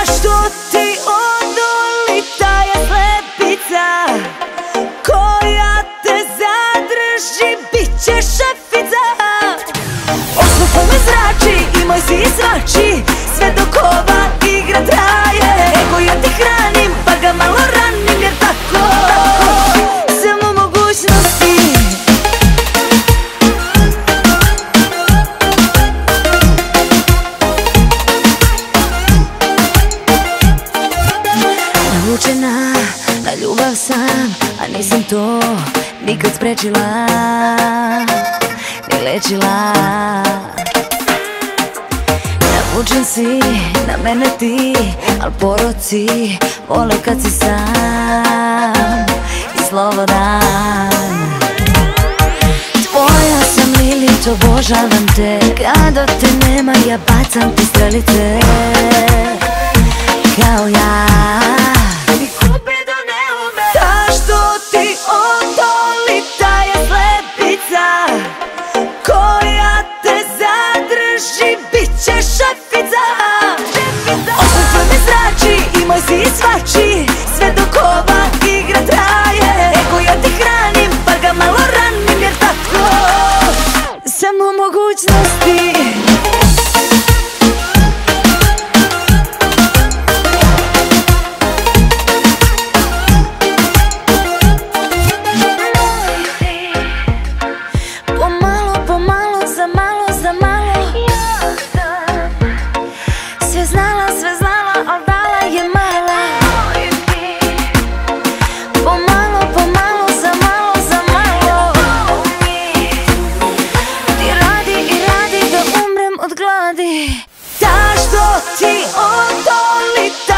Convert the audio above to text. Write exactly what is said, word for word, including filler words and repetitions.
Zašto ti odolita je slepica koja te zadrži, bit će šefica. Osmeh me zrači i moj si i svači, sve dok ova igra traje. Ego ja ti hranim pa ga malo ranim, jer tako sam u mogućnosti. Navučena na ljubav sam, a nisam to nikad sprečila ni lečila. Navučen si na mene ti, al poroci vole kad si sam i slobodan. Tvoja sam Lilith, obožavam te, kada te nema ja bacam ti strelice kao ja. Zašto ti odolita je slepica koja te zadrži, bit će šefica. Osmeh me zrači i moj si i svači, sve dok ova igra traje. Ego ja ti hranim pa ga malo ranim, jer tako sam u mogućnosti. Sve znala, sve znala, al dala je mala. Pomalo, pomalo, za malo, za malo. Ti radi i radi da umrem od gladi. Zašto ti odolita